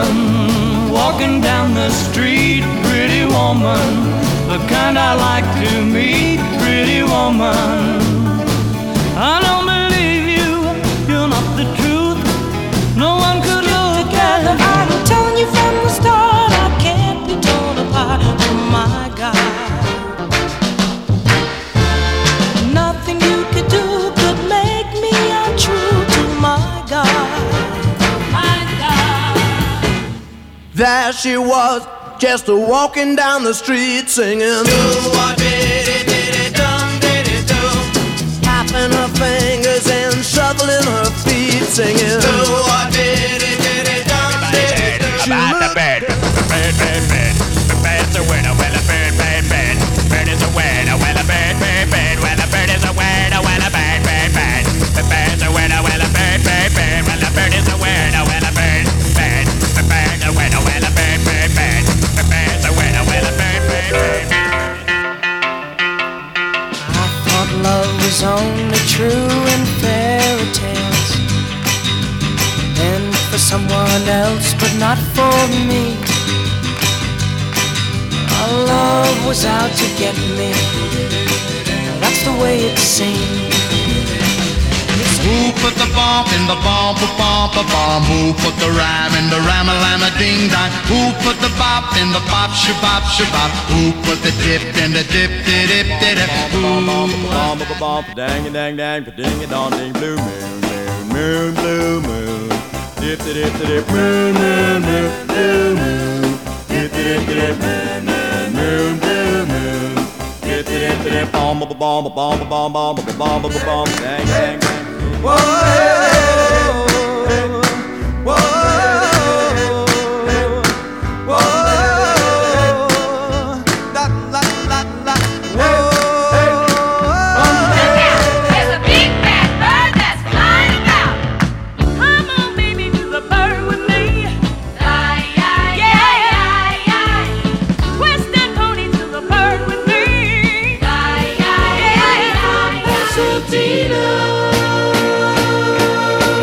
woman, walking down the street, pretty woman, the kind I like to meet, pretty woman. I don't believe you, you're not the truth. No one could look at it. I'm telling you from the start, I can't be torn apart from my God. Nothing you could do could make me untrue to my God. My God. There she was, just walking down the street singing. Tapping her fingers and shuffling her feet singing. About the bed, bed, bed, bed. The bed's a winner, well a bird, bed, bed. Bird is a winner, well a bird, bed, bed. Well a bird is a winner, well a bird, bed, bed. The bird's a winner, well a bird, bed, bed. Well a bird is a winner, well a bird, bed. The bird's a winner, well a bird, bed, bed. The bird's a winner, well a bird, bed, bed. I thought love was only true in fairy tales, and for someone else, but not for me. Our love was out to get me. That's the way it seemed. Who put the bomb in the bomb, bomb, bomb? Who put the rhyme in the rhyme-a-lama ding-dong? Who put the bop in the bop, shabop, shabop? Who put the dip in the dip-dip-dip-dip? Bomb, bomb, bomb, bomb, bomb, dang, dang, dang, ding-a-dong, ding, blue moon, moon, moon, blue moon. Dip, dip, dip, moon, moon, moon, blue moon. Dip, dip, dip, moon, moon, moon, blue moon. Dip, dip, dip, bomb, bomb, bomb, bomb, bomb, bomb, bomb, bomb, bomb, dang, dang, dang. Whoa, whoa, whoa, la, la, la, la, whoa. There's a big fat bird that's flying about. Come on, baby, do the bird with me. Fly, yeah. Twist and pony to the bird with me. Fly, yeah. Pasadena.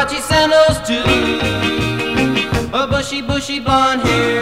starchy sandals too. A bushy, bushy blonde hair